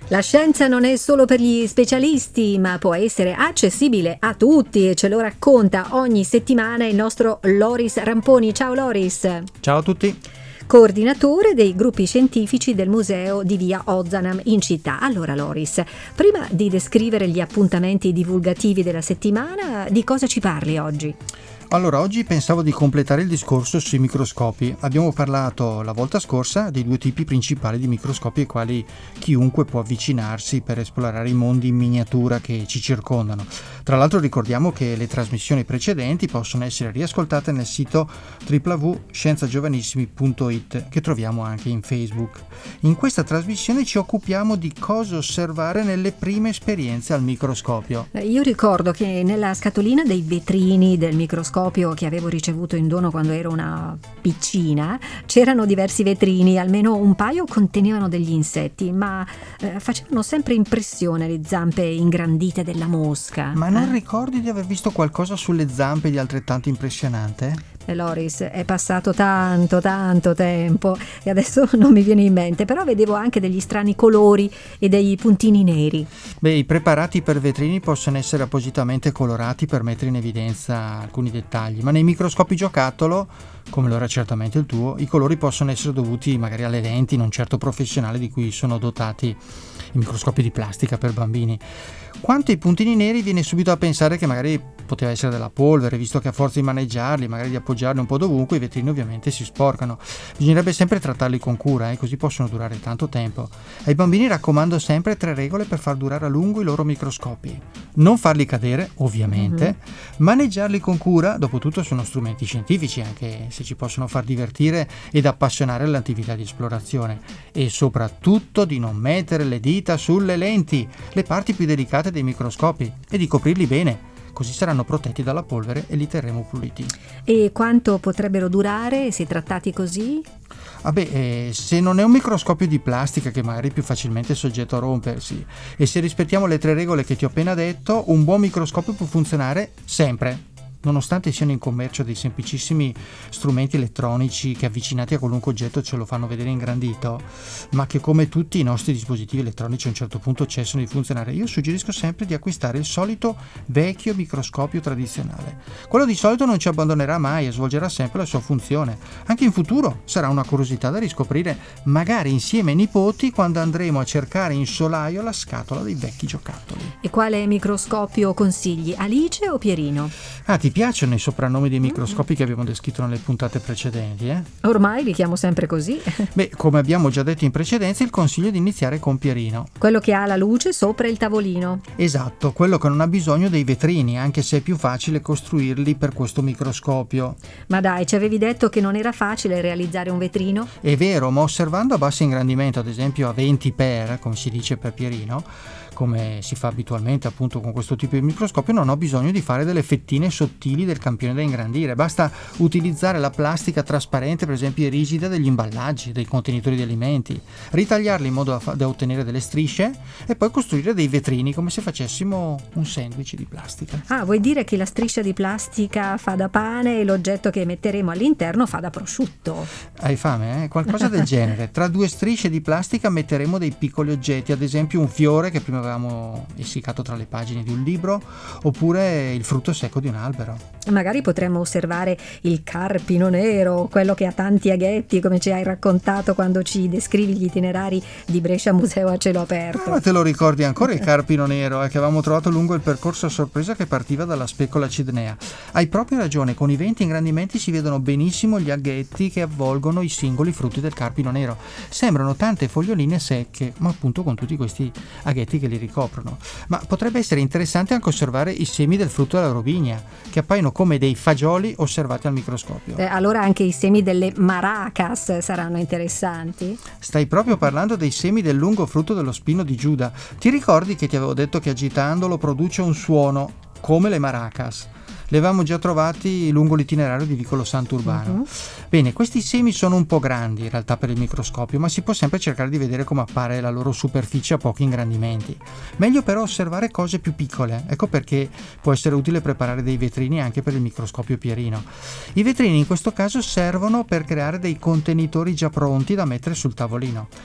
La scienza non è solo per gli specialisti, ma può essere accessibile a tutti e ce lo racconta ogni settimana il nostro Loris Ramponi. Ciao Loris! Ciao a tutti! Coordinatore dei gruppi scientifici del museo di via Ozanam in città. Allora Loris, prima di descrivere gli appuntamenti divulgativi della settimana, di cosa ci parli oggi? Allora, oggi pensavo di completare il discorso sui microscopi. Abbiamo parlato la volta scorsa dei due tipi principali di microscopi ai quali chiunque può avvicinarsi per esplorare i mondi in miniatura che ci circondano. Tra l'altro ricordiamo che le trasmissioni precedenti possono essere riascoltate nel sito www.scienzagiovanissimi.it, che troviamo anche in Facebook. In questa trasmissione ci occupiamo di cosa osservare nelle prime esperienze al microscopio. Io ricordo che nella scatolina dei vetrini del microscopio che avevo ricevuto in dono quando ero una piccina c'erano diversi vetrini, almeno un paio contenevano degli insetti, ma facevano sempre impressione le zampe ingrandite della mosca. Ma non ricordi di aver visto qualcosa sulle zampe di altrettanto impressionante? Loris, è passato tanto tempo e adesso non mi viene in mente, però vedevo anche degli strani colori e dei puntini neri. Beh, i preparati per vetrini possono essere appositamente colorati per mettere in evidenza alcuni dettagli, ma nei microscopi giocattolo, come lo era certamente il tuo, i colori possono essere dovuti magari alle lenti non certo professionali di cui sono dotati i microscopi di plastica per bambini. Quanto ai puntini neri viene subito a pensare che magari poteva essere della polvere, visto che a forza di maneggiarli, magari di appoggiarli un po' dovunque, i vetrini ovviamente si sporcano. Bisognerebbe sempre trattarli con cura, così possono durare tanto tempo. Ai bambini raccomando sempre 3 regole per far durare a lungo i loro microscopi. Non farli cadere, ovviamente, maneggiarli con cura, dopotutto sono strumenti scientifici, anche se ci possono far divertire ed appassionare all'attività di esplorazione, e soprattutto di non mettere le dita sulle lenti, le parti più delicate dei microscopi, e di coprirli bene, così saranno protetti dalla polvere e li terremo puliti. E quanto potrebbero durare se trattati così? Se non è un microscopio di plastica che magari è più facilmente soggetto a rompersi, e se rispettiamo le 3 regole che ti ho appena detto, un buon microscopio può funzionare sempre, nonostante siano in commercio dei semplicissimi strumenti elettronici che avvicinati a qualunque oggetto ce lo fanno vedere ingrandito, ma che come tutti i nostri dispositivi elettronici a un certo punto cessano di funzionare. Io suggerisco sempre di acquistare il solito vecchio microscopio tradizionale. Quello di solito non ci abbandonerà mai e svolgerà sempre la sua funzione. Anche in futuro sarà una curiosità da riscoprire, magari insieme ai nipoti, quando andremo a cercare in solaio la scatola dei vecchi giocattoli. E quale microscopio consigli? Alice o Pierino? Ti piacciono i soprannomi dei microscopi che abbiamo descritto nelle puntate precedenti? Ormai li chiamo sempre così. Come abbiamo già detto in precedenza, il consiglio è di iniziare con Pierino. Quello che ha la luce sopra il tavolino. Esatto, quello che non ha bisogno dei vetrini, anche se è più facile costruirli per questo microscopio. Ma dai, ci avevi detto che non era facile realizzare un vetrino? È vero, ma osservando a basso ingrandimento, ad esempio a 20x, come si dice per Pierino, come si fa abitualmente appunto con questo tipo di microscopio, non ho bisogno di fare delle fettine sottili del campione da ingrandire, basta utilizzare la plastica trasparente, per esempio rigida, degli imballaggi, dei contenitori di alimenti, ritagliarli in modo da ottenere delle strisce e poi costruire dei vetrini come se facessimo un sandwich di plastica. Vuoi dire che la striscia di plastica fa da pane e l'oggetto che metteremo all'interno fa da prosciutto? Hai fame, Qualcosa del genere. Tra 2 strisce di plastica metteremo dei piccoli oggetti, ad esempio un fiore che prima avevamo essiccato tra le pagine di un libro, oppure il frutto secco di un albero. Magari potremmo osservare il carpino nero, quello che ha tanti aghetti, come ci hai raccontato quando ci descrivi gli itinerari di Brescia Museo a cielo aperto. Ma te lo ricordi ancora il carpino nero che avevamo trovato lungo il percorso a sorpresa che partiva dalla specola cidnea? Hai proprio ragione, con i 20 ingrandimenti si vedono benissimo gli aghetti che avvolgono i singoli frutti del carpino nero. Sembrano tante foglioline secche, ma appunto con tutti questi aghetti che li ricoprono. Ma potrebbe essere interessante anche osservare i semi del frutto della robinia, che appaiono come dei fagioli osservati al microscopio. Allora anche i semi delle maracas saranno interessanti? Stai proprio parlando dei semi del lungo frutto dello spino di Giuda. Ti ricordi che ti avevo detto che agitandolo produce un suono come le maracas? Li avevamo già trovati lungo l'itinerario di Vicolo Sant'Urbano. Bene, questi semi sono un po' grandi in realtà per il microscopio, ma si può sempre cercare di vedere come appare la loro superficie a pochi ingrandimenti. Meglio però osservare cose più piccole, ecco perché può essere utile preparare dei vetrini anche per il microscopio Pierino. I vetrini in questo caso servono per creare dei contenitori già pronti da mettere sul tavolino.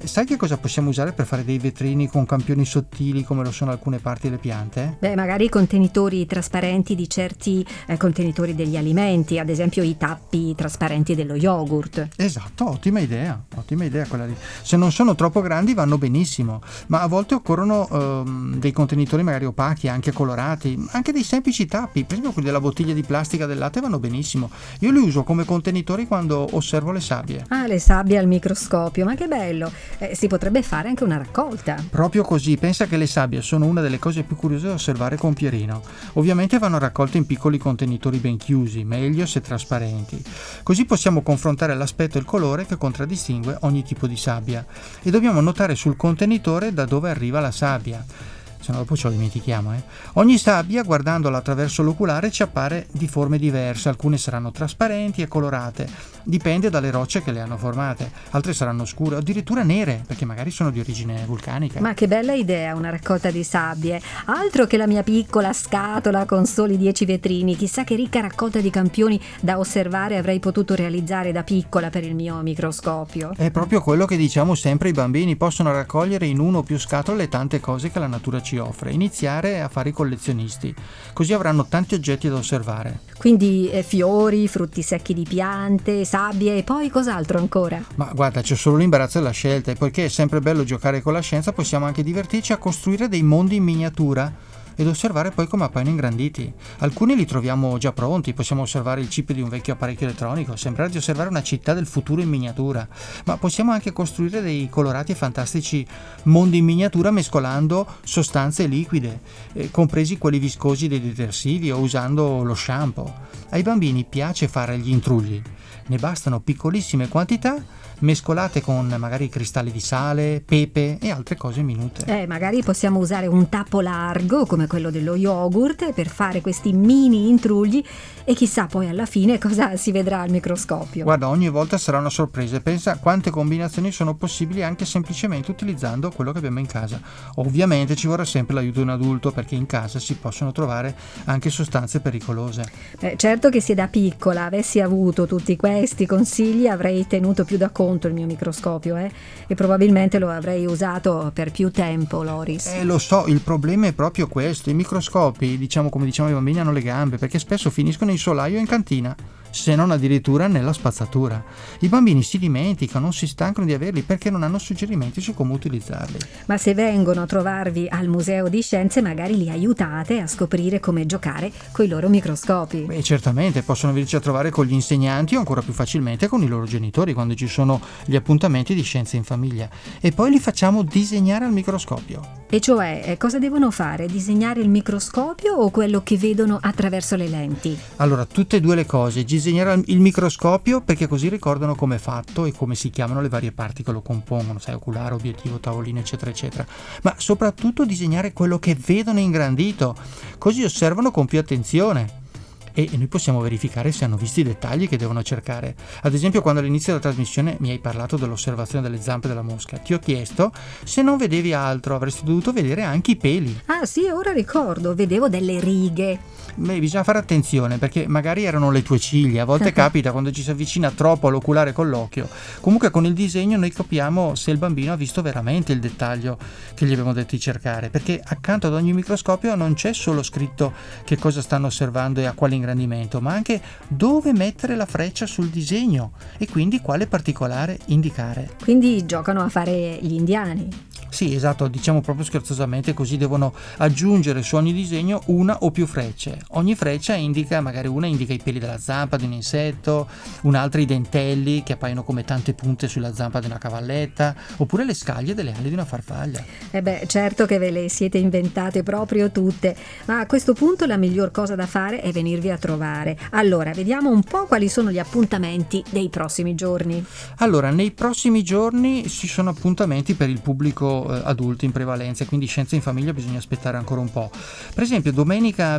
sai che cosa possiamo usare per fare dei vetrini con campioni sottili come lo sono alcune parti delle piante? Beh, magari contenitori trasparenti di certi contenitori degli alimenti, ad esempio i tappi trasparenti dello yogurt. Esatto, ottima idea quella lì. Se non sono troppo grandi vanno benissimo, ma a volte occorrono dei contenitori magari opachi, anche colorati, anche dei semplici tappi, per esempio quelli della bottiglia di plastica del latte vanno benissimo. Io li uso come contenitori quando osservo le sabbie. Ah, le sabbie al microscopio, ma che bello! Si potrebbe fare anche una raccolta. Proprio così, pensa che le sabbie sono una delle cose più curiose da osservare con Pierino. Ovviamente vanno raccolte in piccoli contenitori ben chiusi, meglio se trasparenti. Così possiamo confrontare l'aspetto e il colore che contraddistingue ogni tipo di sabbia. E dobbiamo notare sul contenitore da dove arriva la sabbia. Se no dopo ce lo dimentichiamo. Ogni sabbia, guardandola attraverso l'oculare, ci appare di forme diverse. Alcune saranno trasparenti e colorate, dipende dalle rocce che le hanno formate. Altre saranno scure o addirittura nere, perché magari sono di origine vulcanica. Ma che bella idea, una raccolta di sabbie. Altro che la mia piccola scatola con soli 10 vetrini. Chissà che ricca raccolta di campioni da osservare avrei potuto realizzare da piccola per il mio microscopio. È proprio quello che diciamo sempre ai bambini: possono raccogliere in una o più scatole tante cose che la natura ci offre. Iniziare a fare i collezionisti, così avranno tanti oggetti da osservare. Quindi fiori, frutti secchi di piante, sabbie e poi cos'altro ancora? Ma guarda, c'è solo l'imbarazzo della scelta, e poiché è sempre bello giocare con la scienza, possiamo anche divertirci a costruire dei mondi in miniatura ed osservare poi come appaiono ingranditi. Alcuni li troviamo già pronti, possiamo osservare il chip di un vecchio apparecchio elettronico, sembrare di osservare una città del futuro in miniatura, ma possiamo anche costruire dei colorati e fantastici mondi in miniatura mescolando sostanze liquide, compresi quelli viscosi dei detersivi, o usando lo shampoo. Ai bambini piace fare gli intrugli, ne bastano piccolissime quantità mescolate con magari cristalli di sale, pepe e altre cose minute. Magari possiamo usare un tappo largo come quello dello yogurt per fare questi mini intrugli, e chissà poi alla fine cosa si vedrà al microscopio. Guarda, ogni volta sarà una sorpresa. Pensa quante combinazioni sono possibili anche semplicemente utilizzando quello che abbiamo in casa. Ovviamente ci vorrà sempre l'aiuto di un adulto, perché in casa si possono trovare anche sostanze pericolose. Certo che se da piccola avessi avuto tutti questi consigli avrei tenuto più da conto il mio microscopio e probabilmente lo avrei usato per più tempo, Loris. Lo so, il problema è proprio questo: i microscopi, come diciamo i bambini, hanno le gambe, perché spesso finiscono in solaio o in cantina, se non addirittura nella spazzatura. I bambini si dimenticano, non si stancano di averli perché non hanno suggerimenti su come utilizzarli. Ma se vengono a trovarvi al Museo di Scienze, magari li aiutate a scoprire come giocare coi loro microscopi. Certamente, possono venirci a trovare con gli insegnanti o ancora più facilmente con i loro genitori quando ci sono gli appuntamenti di scienze in famiglia, e poi li facciamo disegnare al microscopio. E cioè, cosa devono fare? Disegnare il microscopio o quello che vedono attraverso le lenti? Allora, tutte e due le cose. Disegnare il microscopio perché così ricordano come è fatto e come si chiamano le varie parti che lo compongono, sai, oculare, obiettivo, tavolino, eccetera eccetera, ma soprattutto disegnare quello che vedono ingrandito, così osservano con più attenzione. E noi possiamo verificare se hanno visto i dettagli che devono cercare. Ad esempio, quando all'inizio della trasmissione mi hai parlato dell'osservazione delle zampe della mosca, ti ho chiesto se non vedevi altro, avresti dovuto vedere anche i peli. Ah sì, ora ricordo, vedevo delle righe. Bisogna fare attenzione, perché magari erano le tue ciglia. A volte capita quando ci si avvicina troppo all'oculare con l'occhio. Comunque con il disegno noi capiamo se il bambino ha visto veramente il dettaglio che gli abbiamo detto di cercare, perché accanto ad ogni microscopio non c'è solo scritto che cosa stanno osservando e a quale ingrandimento, ma anche dove mettere la freccia sul disegno e quindi quale particolare indicare. Quindi giocano a fare gli indiani. Sì, esatto, diciamo proprio scherzosamente, così devono aggiungere su ogni disegno una o più frecce. Ogni freccia indica, magari una indica i peli della zampa di un insetto, un'altra i dentelli che appaiono come tante punte sulla zampa di una cavalletta, oppure le scaglie delle ali di una farfaglia. Certo che ve le siete inventate proprio tutte, ma a questo punto la miglior cosa da fare è venirvi a trovare. Allora, vediamo un po' quali sono gli appuntamenti dei prossimi giorni. Allora, nei prossimi giorni ci sono appuntamenti per il pubblico adulto in prevalenza, quindi scienze in famiglia bisogna aspettare ancora un po'. Per esempio, domenica 22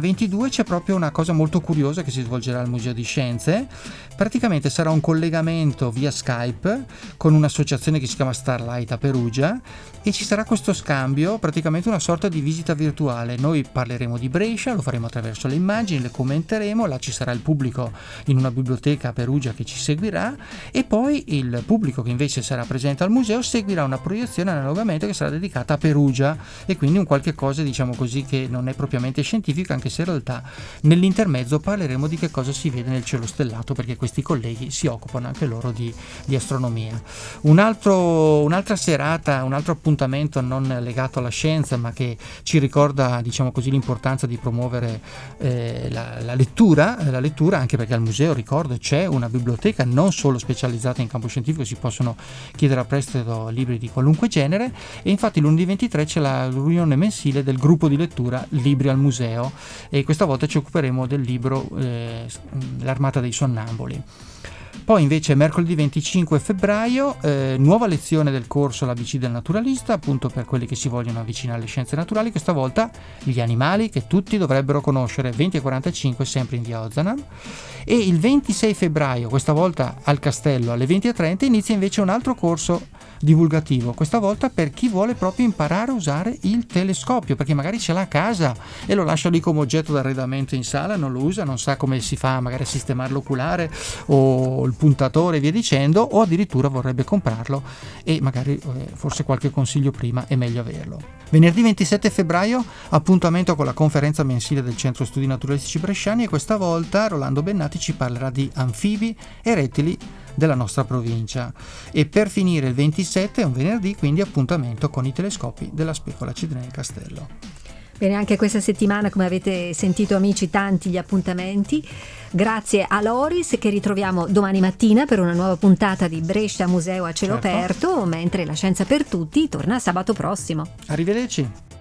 22 c'è proprio una cosa molto curiosa che si svolgerà al Museo di Scienze. Praticamente sarà un collegamento via Skype con un'associazione che si chiama Starlight a Perugia, e ci sarà questo scambio, praticamente una sorta di visita virtuale. Noi parleremo di Brescia, lo faremo attraverso le immagini, le commenteremo, là ci sarà il pubblico in una biblioteca a Perugia che ci seguirà, e poi il pubblico che invece sarà presente al museo seguirà una proiezione analogamente che sarà dedicata a Perugia, e quindi un qualche cosa, diciamo così, che non è propriamente scientifica, anche se in realtà nell'intermezzo parleremo di che cosa si vede nel cielo stellato, perché questi colleghi si occupano anche loro di astronomia. Un'altra serata, un altro appuntamento non legato alla scienza, ma che ci ricorda, diciamo così, l'importanza di promuovere la lettura, anche perché al museo, ricordo, c'è una biblioteca non solo specializzata in campo scientifico, si possono chiedere a prestito libri di qualunque genere, e infatti lunedì 23 c'è la riunione mensile del gruppo di lettura Libri al Museo, e questa volta ci occuperemo del libro L'Armata dei Sonnambuli. Poi invece mercoledì 25 febbraio nuova lezione del corso l'ABC del naturalista, appunto per quelli che si vogliono avvicinare alle scienze naturali, questa volta gli animali che tutti dovrebbero conoscere, 20:45 sempre in via Ozanam. E il 26 febbraio, questa volta al Castello alle 20:30, inizia invece un altro corso divulgativo, questa volta per chi vuole proprio imparare a usare il telescopio, perché magari ce l'ha a casa e lo lascia lì come oggetto d'arredamento in sala, non lo usa, non sa come si fa magari a sistemare l'oculare o il puntatore e via dicendo, o addirittura vorrebbe comprarlo, e magari forse qualche consiglio prima è meglio averlo. Venerdì 27 febbraio appuntamento con la conferenza mensile del Centro Studi Naturalistici Bresciani, e questa volta Rolando Bennati ci parlerà di anfibi e rettili della nostra provincia. E per finire il 27 è un venerdì, quindi appuntamento con i telescopi della Specola Cidrene Castello. Bene, anche questa settimana, come avete sentito amici, tanti gli appuntamenti. Grazie a Loris, che ritroviamo domani mattina per una nuova puntata di Brescia Museo a cielo aperto, mentre La Scienza per Tutti torna sabato prossimo. Arrivederci.